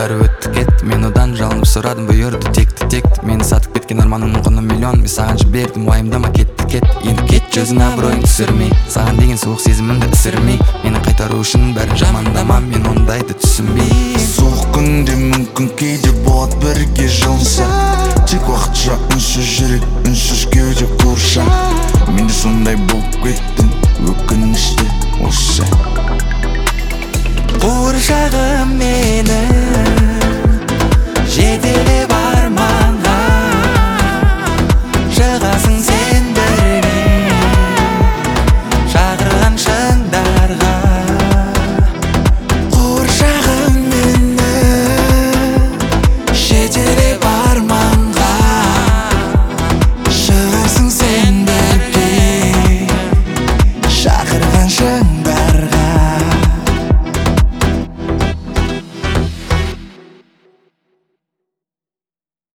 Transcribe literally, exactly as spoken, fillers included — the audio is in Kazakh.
бәрі өтті кетті. Мен одан жалынып сұрадым бұйырды текті текті. Мені сатып кеткен арманымның құны миллион. Мен саған жібердім уайымдама кетті кетті. Енді кетші өзің абыройың түсірмей. Саған деген суық сезімімді ісірмей. Мені қайтару үшін бәрін жамандама, мен ондайды түсінбей. Суық күнде мүмкін кейде болады бірге жылынса, тек уақыт жақынша жүрек